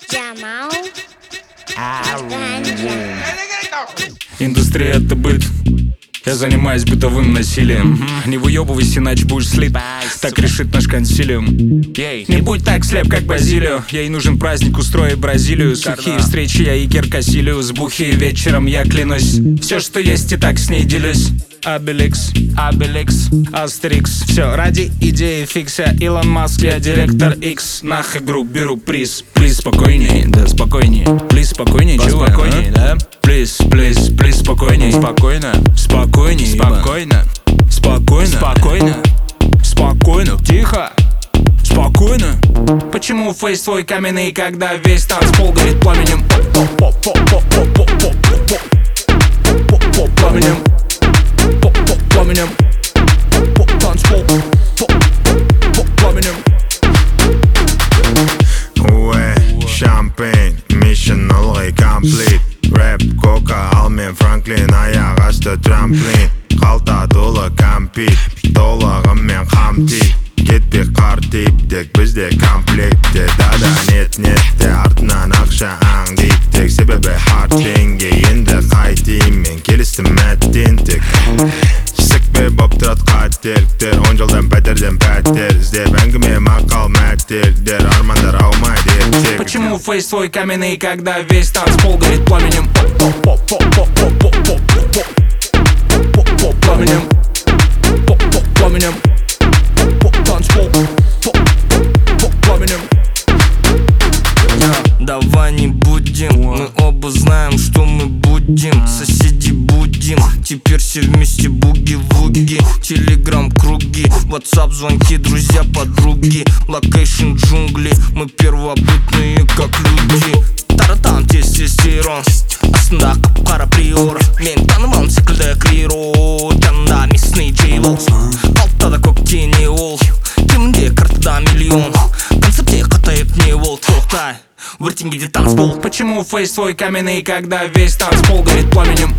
Джамал. Индустрия — это быт. Я занимаюсь бытовым насилием. Не выебывайся, иначе будешь слип. Так решит наш консилиум. Не будь так слеп, как Базилио. Ей нужен праздник, устрой Бразилию. Сухие встречи, я Игер Кассилиус. Бухие вечером, я клянусь. Все, что есть, и так с ней делюсь. Обеликс, Астерикс. Все ради идеи фикса. Илон Маск, я директор X. Нах игру, беру приз. Плиз, спокойней, да спокойней. Плиз, спокойней, чувак, спокойней, да? Плиз, спокойней. Спокойно, спокойней, спокойно. Спокойно, спокойно. Спокойно, тихо. Спокойно. Почему фейс твой каменный, когда весь танцпол горит пламенем? Пламенем. Пламенем. Танцпол. Пламенем. Уэ, шампейн, mission ылғи комплит. Рэп, кока, алмен, Франклин, аяқ асты трамплин. Қалта толы компит, толығымен қамтит. Кетпек қартип, тек бізде комплектте. Дада нет-нетте, артынан ақша аңдип. Себебі хардленге енді қайтейін мен. Келістім мәттен тек сікпе боп тұрат қателіктер. 10 жылдан пәтерден пәтер іздеп, әңгіме мақал мәтелдер. Армандар аумайды ертек. Почему фейс твой каменный, когда весь танцпол горит пламенем? Пламенем. Пламенем. Танцпол. Пламенем. Давай не будем, мы оба знаем, что мы будем. Соседи будем, теперь все вместе буги-вуги. Телеграм круги, ватсап звонки, друзья, подруги. Локейшн джунгли, мы первобытные как люди. Таратан тестостерон, астында қап-қара приор. Мен танымалым секілді криро, жанында местный джейвол. Алтыда көктене ол, кемінде картада миллион. Концертте қатайып не ол, тоқтай, өртенгеде танцпол. Почему фейс твой каменный, когда весь танцпол горит пламенем?